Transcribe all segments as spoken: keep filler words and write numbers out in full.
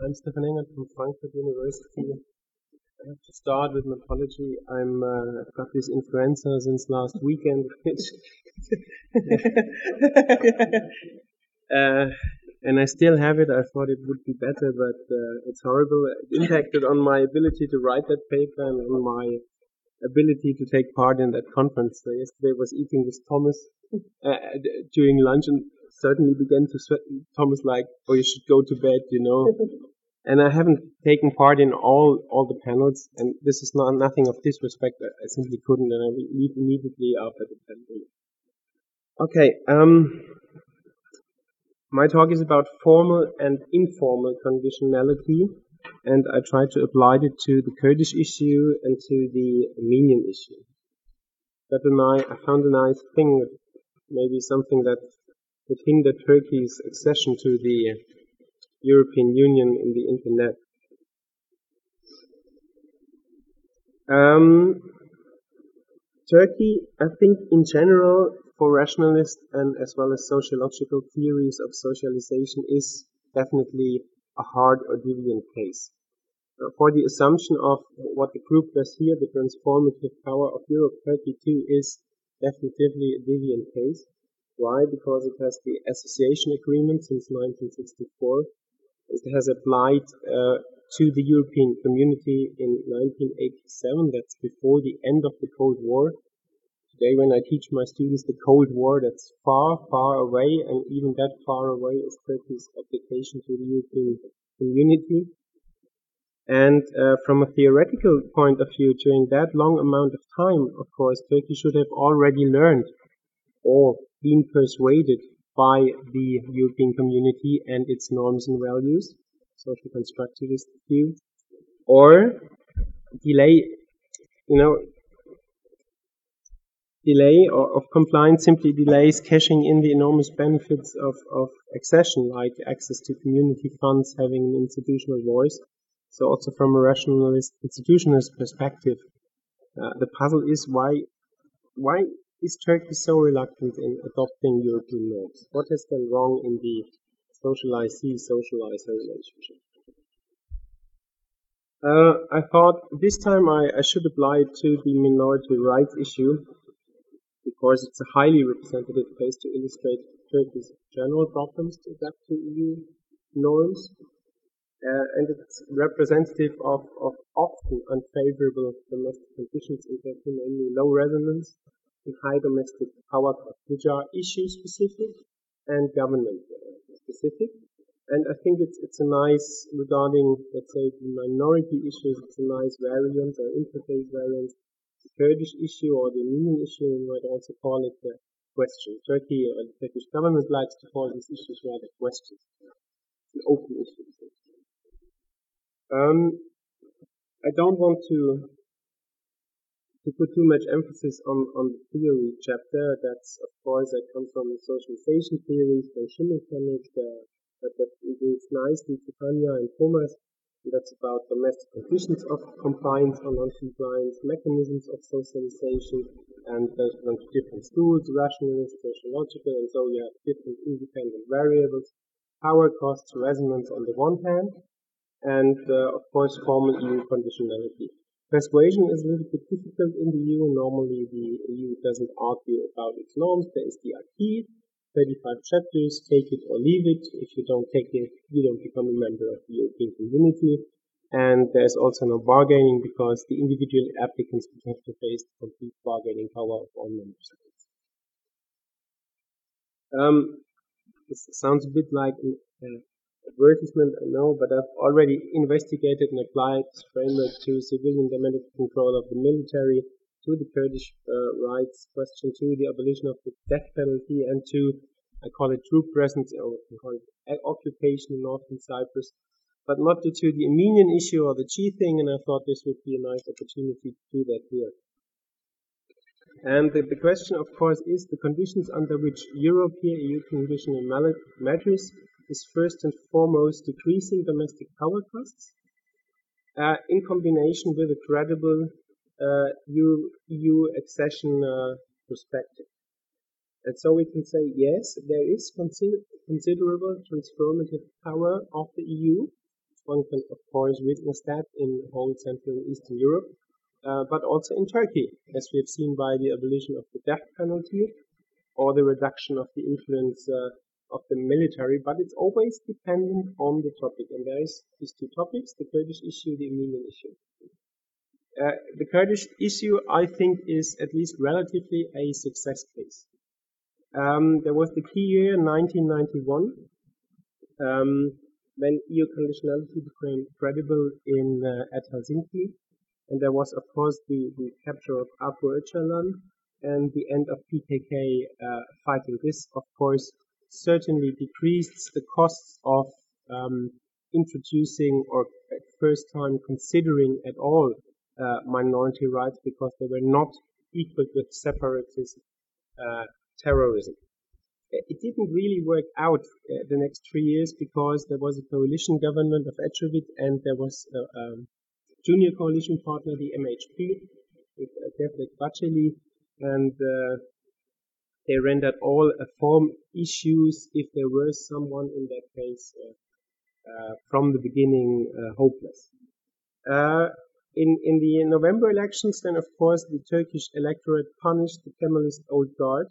I'm Stefan Engert from Frankfurt University. I have to start with an apology. I'm uh, I've got this influenza since last weekend, which uh, and I still have it. I thought it would be better, but uh, it's horrible. It impacted on my ability to write that paper and on my ability to take part in that conference. So yesterday I was eating with Thomas uh, during lunch and certainly began to sweat. Thomas like, oh, you should go to bed, you know. And I haven't taken part in all, all the panels, and this is not nothing of disrespect. I, I simply couldn't, and I will leave immediately after the panel. Okay, um, my talk is about formal and informal conditionality, and I try to apply it to the Kurdish issue and to the Armenian issue. But then I, I found a nice thing, maybe something that would hinder Turkey's accession to the European Union in the Internet. Um, Turkey, I think in general, for rationalist and as well as sociological theories of socialization, is definitely a hard or deviant case. Uh, for the assumption of what the group does here, the transformative power of Europe, Turkey too is definitively a deviant case. Why? Because it has the association agreement since nineteen sixty-four. It has applied uh, to the European community in nineteen eighty-seven. That's before the end of the Cold War. Today, when I teach my students the Cold War, that's far, far away, and even that far away is Turkey's application to the European community. And uh, from a theoretical point of view, during that long amount of time, of course, Turkey should have already learned or been persuaded by the European community and its norms and values, social constructivist view, or delay, you know, delay or of compliance simply delays cashing in the enormous benefits of, of accession, like access to community funds, having an institutional voice. So also from a rationalist, institutionalist perspective, uh, the puzzle is why, why is Turkey so reluctant in adopting European norms? What has gone wrong in the socialize-see, socializer relationship? Uh, I thought this time I, I should apply it to the minority rights issue, because it's a highly representative case to illustrate Turkey's general problems to adapt to E U norms, uh, and it's representative of, of often unfavorable domestic conditions in Turkey, namely low resonance and high domestic power costs, which are issue specific and government specific. And I think it's it's a nice, regarding, let's say, the minority issues, it's a nice variant or interface variant. The Kurdish issue or the Armenian issue, you might also call it the question. Turkey or the Turkish government likes to call these issues rather questions. It's an open issue. Um, I don't want to to put too much emphasis on, on the theory chapter. That's, of course, that comes from the socialization theories, from Schimmelpfennig, uh, but that leads nicely to Tanya and Thomas. And that's about domestic conditions of compliance or non-compliance, mechanisms of socialization, and there's a bunch of different schools, rationalist, sociological, and so you have different independent variables, power costs, resonance on the one hand, and, uh, of course, formal E U conditionality. Persuasion is a little bit difficult in the E U. Normally, the E U doesn't argue about its norms. There is the acquis, thirty-five chapters, take it or leave it. If you don't take it, you don't become a member of the European community. And there's also no bargaining, because the individual applicants would have to face the complete bargaining power of all member states. Um, this sounds a bit like an uh, advertisement, I know, but I've already investigated and applied this framework to civilian democratic control of the military, to the Kurdish uh, rights question, to the abolition of the death penalty, and to, I call it troop presence, or we call it occupation in northern Cyprus, but not to the Armenian issue or the G thing, and I thought this would be a nice opportunity to do that here. And the, the question, of course, is the conditions under which Europe here, E U conditional matters, is first and foremost decreasing domestic power costs uh, in combination with a credible uh, E U accession uh, perspective. And so we can say, yes, there is consider- considerable transformative power of the E U, One can, of course, witness that in whole Central and Eastern Europe, uh, but also in Turkey, as we have seen by the abolition of the death penalty or the reduction of the influence uh, of the military. But it's always dependent on the topic, and there is these two topics: the Kurdish issue, the Armenian issue. Uh, the Kurdish issue, I think, is at least relatively a success case. Um, there was the key year, nineteen ninety-one, um, when E U conditionality became credible in uh, at Helsinki, and there was, of course, the, the capture of Apo Öcalan and the end of P K K uh, fighting. This, of course, certainly decreased the costs of um, introducing or at first time considering at all uh, minority rights, because they were not equal with separatist uh, terrorism. It didn't really work out uh, the next three years because there was a coalition government of Ecevit and there was a um, junior coalition partner, the M H P, with uh, Devlet Bahçeli, and uh, they rendered all uh, form issues, if there were someone in that case, uh, uh, from the beginning uh, hopeless. Uh, in, in the November elections, then of course the Turkish electorate punished the Kemalist Old Guard,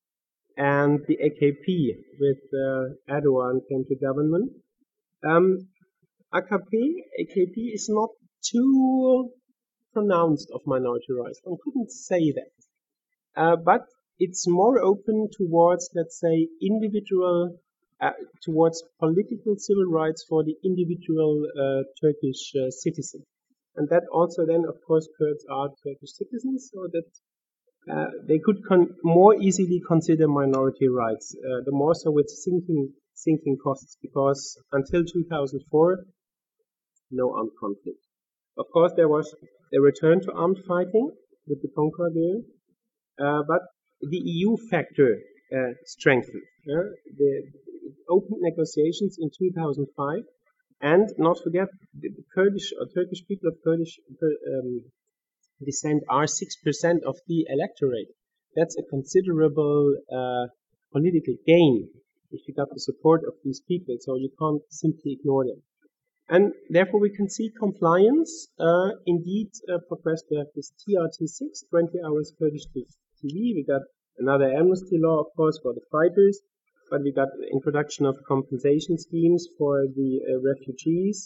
and the A K P with uh, Erdogan came to government. Um, A K P, A K P is not too pronounced of minority rights. One couldn't say that. Uh, but it's more open towards, let's say, individual, uh, towards political civil rights for the individual uh, Turkish uh, citizen. And that also then, of course, Kurds are Turkish citizens, so that uh, they could con- more easily consider minority rights, uh, the more so with sinking, sinking costs, because until two thousand four, no armed conflict. Of course, there was a return to armed fighting with the Concord deal, uh, but the E U factor uh, strengthened. Uh, the open negotiations in two thousand five, and not forget the, the Kurdish or Turkish people of Kurdish um, descent are six percent of the electorate. That's a considerable uh, political gain if you got the support of these people, so you can't simply ignore them. And therefore we can see compliance uh, indeed uh, progressed. We have this T R T six, twenty hours Kurdish T V. We got another amnesty law, of course, for the fighters, but we got the introduction of compensation schemes for the uh, refugees.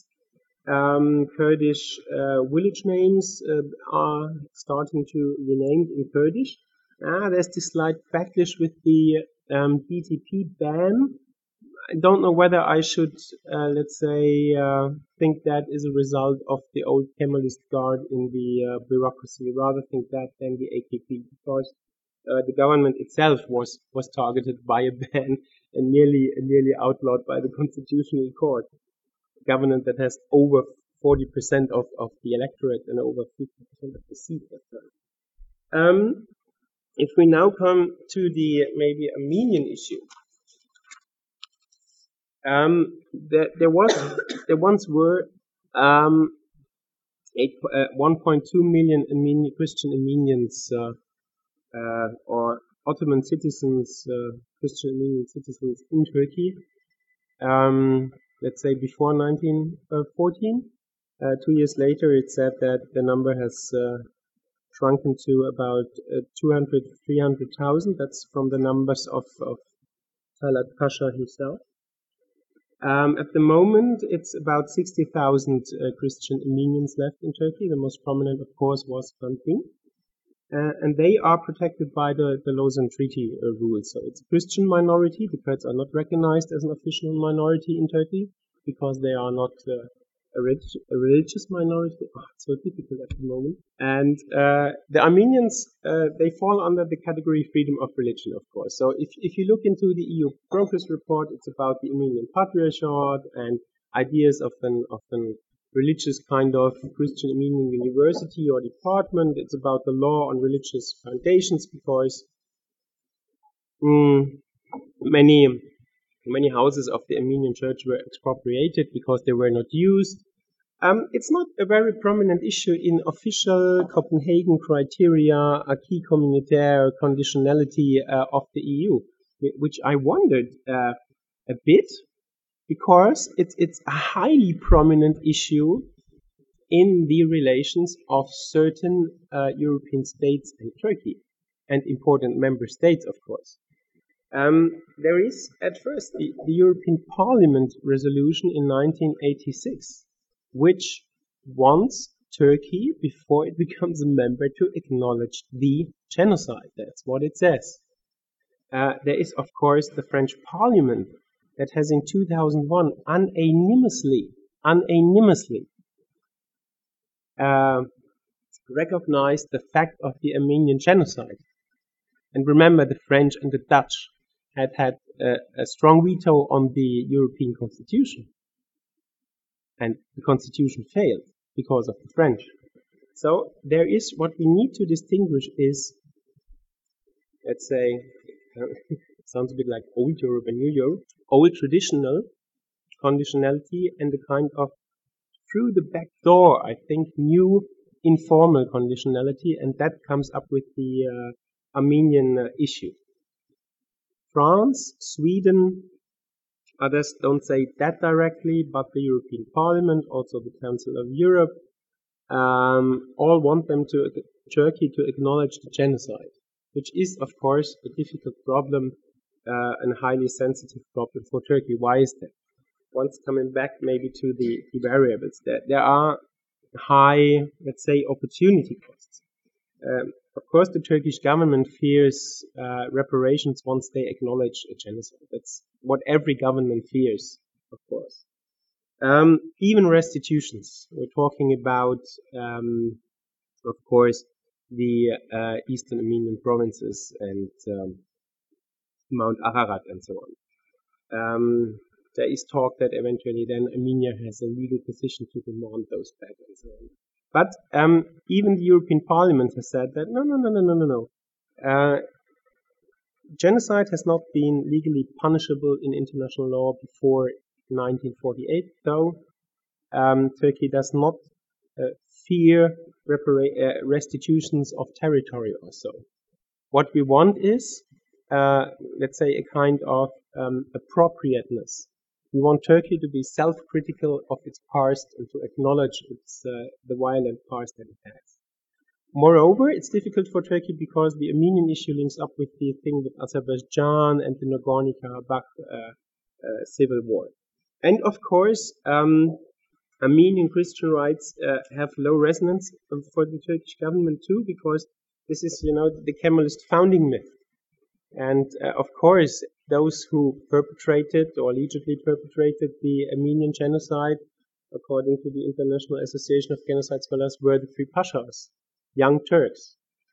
Um, Kurdish uh, village names uh, are starting to be named in Kurdish. Ah, there's this slight backlash with the um, D T P ban. I don't know whether I should, uh, let's say, uh, think that is a result of the old Kemalist guard in the uh, bureaucracy. Rather think that than the A K P, because uh, the government itself was was targeted by a ban and nearly nearly outlawed by the Constitutional Court. Government that has over forty percent of, of the electorate and over fifty percent of the seats. Um, if we now come to the maybe Armenian issue, um, there, there was there once were um, eight, uh, one point two million Armenian, Christian Armenians uh, uh, or Ottoman citizens, uh, Christian Armenian citizens in Turkey. Um, let's say before nineteen fourteen. Uh, two years later, it said that the number has uh, shrunken to about uh, two hundred, three hundred thousand. That's from the numbers of, of Talat Pasha himself. Um, at the moment, it's about sixty thousand uh, Christian Armenians left in Turkey. The most prominent, of course, was Kandil. Uh, and they are protected by the, the Lausanne Treaty uh, rules. So it's a Christian minority. The Kurds are not recognized as an official minority in Turkey because they are not uh, a, relig- a religious minority. Oh, it's so difficult at the moment. And uh, the Armenians, uh, they fall under the category freedom of religion, of course. So if, if you look into the E U progress report, it's about the Armenian Patriarchate and ideas of an, of an religious kind of Christian Armenian university or department. It's about the law on religious foundations because mm, many many houses of the Armenian church were expropriated because they were not used. Um, it's not a very prominent issue in official Copenhagen criteria, acquis communautaire, conditionality uh, of the E U, which I wondered uh, a bit. because it's it's a highly prominent issue in the relations of certain uh, European states and Turkey, and important member states, of course. Um, there is, at first, the, the European Parliament resolution in nineteen eighty-six, which wants Turkey, before it becomes a member, to acknowledge the genocide. That's what it says. Uh, there is, of course, the French Parliament that has in two thousand one unanimously, unanimously uh, recognized the fact of the Armenian genocide. And remember, the French and the Dutch had had a, a strong veto on the European Constitution. And the Constitution failed because of the French. So there is, what we need to distinguish is, let's say, it sounds a bit like old Europe and new Europe, old traditional conditionality and the kind of through the back door, I think, new informal conditionality, and that comes up with the uh, Armenian uh, issue. France, Sweden, others don't say that directly, but the European Parliament, also the Council of Europe, um, all want them to Turkey to acknowledge the genocide, which is, of course, a difficult problem uh, and highly sensitive problem for Turkey. Why is that? Once coming back maybe to the, the variables, there, there are high, let's say, opportunity costs. Um, of course, the Turkish government fears uh, reparations once they acknowledge a genocide. That's what every government fears, of course. Um, even restitutions. We're talking about, um, of course, the uh, eastern Armenian provinces and um, Mount Ararat and so on. Um, there is talk that eventually then Armenia has a legal position to demand those back and so on. But um, even the European Parliament has said that no, no, no, no, no, no, no. Uh, genocide has not been legally punishable in international law before nineteen forty-eight, though um, Turkey does not uh, fear repara- uh, restitutions of territory or so. What we want is, uh, let's say, a kind of um, appropriateness. We want Turkey to be self-critical of its past and to acknowledge its uh, the violent past that it has. Moreover, it's difficult for Turkey because the Armenian issue links up with the thing with Azerbaijan and the Nagorno-Karabakh uh, uh, civil war. And of course, um, Armenian Christian rights uh, have low resonance for the Turkish government too, because this is, you know, the Kemalist founding myth. And uh, of course, those who perpetrated or allegedly perpetrated the Armenian genocide, according to the International Association of Genocide Scholars, were the three Pashas, young Turks.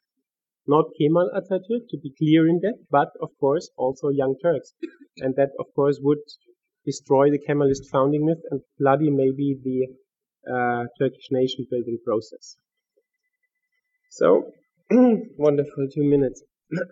Not Kemal Atatürk, to be clear in that, but of course also young Turks. And that, of course, would destroy the Kemalist founding myth and bloody maybe the uh, Turkish nation building process. So, wonderful two minutes.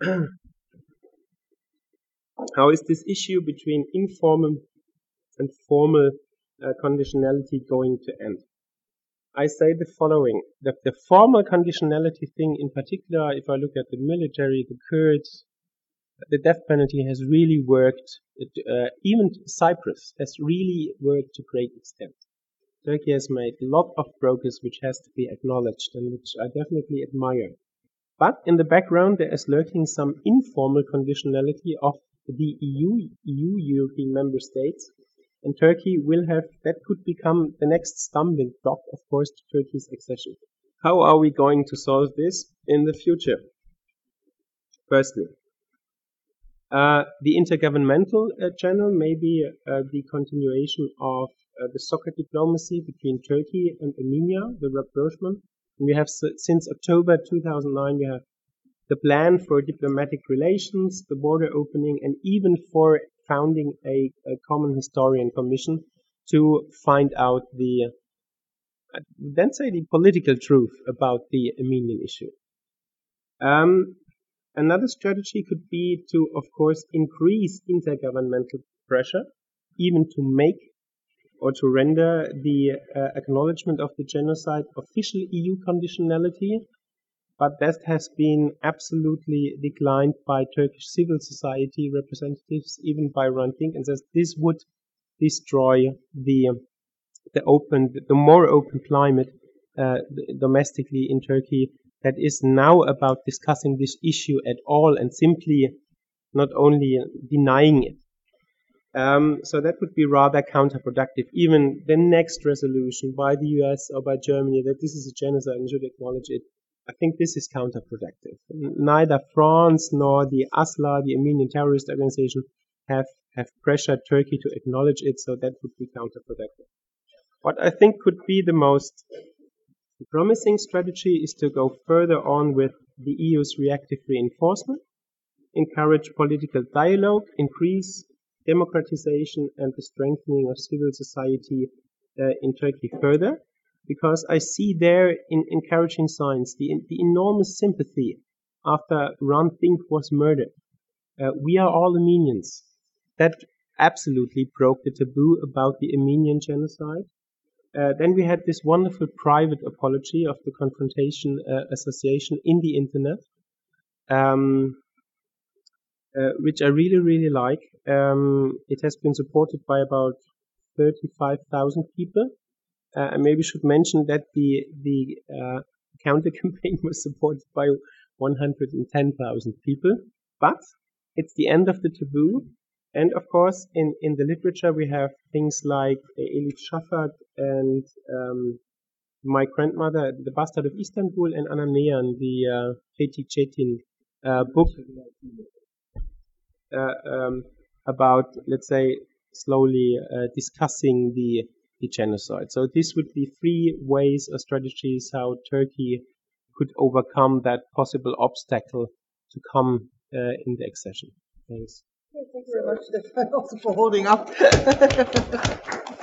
How is this issue between informal and formal uh, conditionality going to end? I say the following, that the formal conditionality thing in particular, if I look at the military, the Kurds, the death penalty has really worked, uh, even Cyprus has really worked to great extent. Turkey has made a lot of progress which has to be acknowledged and which I definitely admire. But in the background there is lurking some informal conditionality of the E U, E U, European member states, and Turkey will have, that could become the next stumbling block, of course, to Turkey's accession. How are we going to solve this in the future? Firstly, uh, the intergovernmental uh, channel may be uh, the continuation of uh, the soccer diplomacy between Turkey and Armenia, the rapprochement. And we have, since October two thousand nine, we have the plan for diplomatic relations, the border opening, and even for founding a, a common historian commission to find out the, uh, then say the political truth about the Armenian issue. Um, another strategy could be to, of course, increase intergovernmental pressure, even to make or to render the uh, acknowledgement of the genocide official E U conditionality. But that has been absolutely declined by Turkish civil society representatives, even by Hrant Dink, and says this would destroy the the open, the more open climate uh, domestically in Turkey that is now about discussing this issue at all and simply not only denying it. Um, so that would be rather counterproductive. Even the next resolution by the U S or by Germany that this is a genocide and should acknowledge it, I think this is counterproductive. Neither France nor the ASLA, the Armenian terrorist organization, have, have pressured Turkey to acknowledge it, so that would be counterproductive. What I think could be the most promising strategy is to go further on with the E U's reactive reinforcement, encourage political dialogue, increase democratization and the strengthening of civil society uh, in Turkey further, because I see there in encouraging signs the, the enormous sympathy after Hrant Dink was murdered. Uh, we are all Armenians. That absolutely broke the taboo about the Armenian genocide. Uh, then we had this wonderful private apology of the Confrontation uh, Association in the internet, um, uh, which I really, really like. Um, it has been supported by about thirty-five thousand people. Uh, I maybe should mention that the the uh, counter campaign was supported by one hundred ten thousand people. But it's the end of the taboo. And of course, in, in the literature, we have things like Elif Shafak and um, my grandmother, The Bastard of Istanbul, and Anna Neyan, the uh, Fethi Cetin uh, book uh, um, about, let's say, slowly uh, discussing the, the genocide. So this would be three ways or strategies how Turkey could overcome that possible obstacle to come uh, in the accession. Thanks. Thank you very much, Stefan, also for holding up.